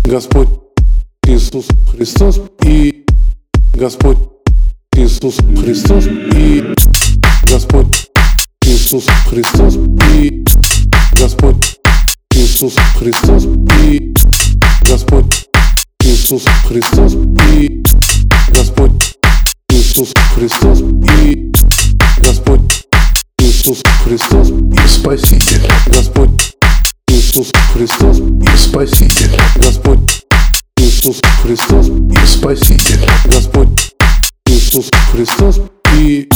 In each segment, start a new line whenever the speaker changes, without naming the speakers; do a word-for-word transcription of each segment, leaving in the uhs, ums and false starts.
Господь Иисус Христос и Господь Иисус Христос и Господь Иисус Христос и Господь Иисус Христос и Господь Иисус Христос и Господь Иисус Христос и Господь Иисус Христос и Спаситель. Господь Иисус Христос и Спаситель. Господь Иисус Христос и Спаситель. Господь Иисус Христос и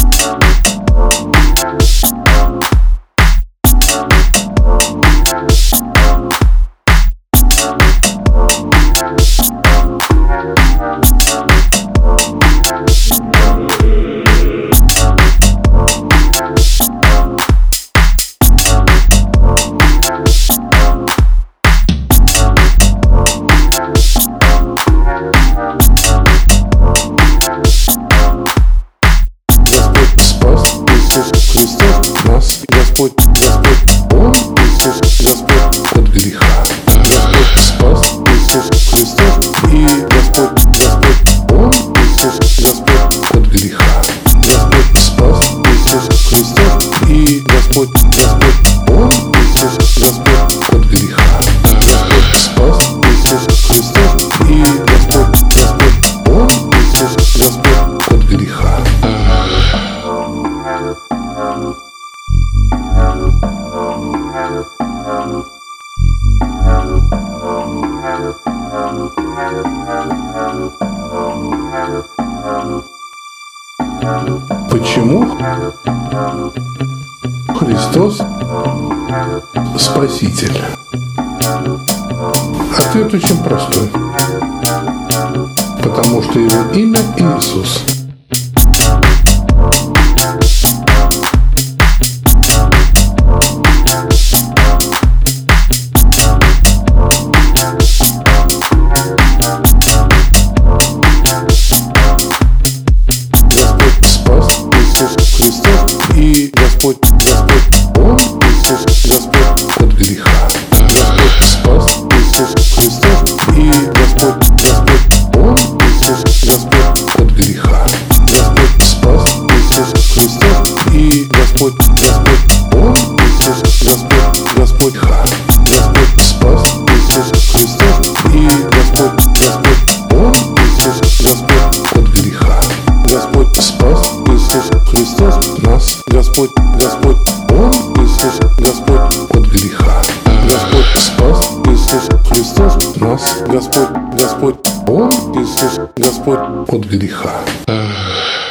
нас, Господь, Господь, Он, Иисус, Господь, от греха. Господь спас, Иисус Христос, и Господь, Господь, Он, Иисус, Господь, от греха. Господь спас, Иисус Христос, и Господь, Господь, Он, Иисус, Господь, от греха. Господь спас, Иисус Христос, и Господь, Господь, Он, Иисус, Господь, от греха. Почему Христос Спаситель? Ответ очень простой. Потому что Его имя Иисус. И Господь, Господь, Он, Иисус, Господь, от греха. Господь спас, Иисус Христос, и Господь, Господь, Он, Иисус, Господь, от греха. Господь спас, Иисус Христос, и Господь, Господь, Он, Иисус, Господь, Господь, Ха. Господь спас, Иисус Христос, и Господь, Господь, Он, Иисус, Господь, от греха. Господь спас, Иисус Христос, нас, Господь, Господь, Он, Иисус, Господь, от греха. Господь спас, Иисус Христос, нас, Господь, Господь, Он, Иисус, Господь, от греха.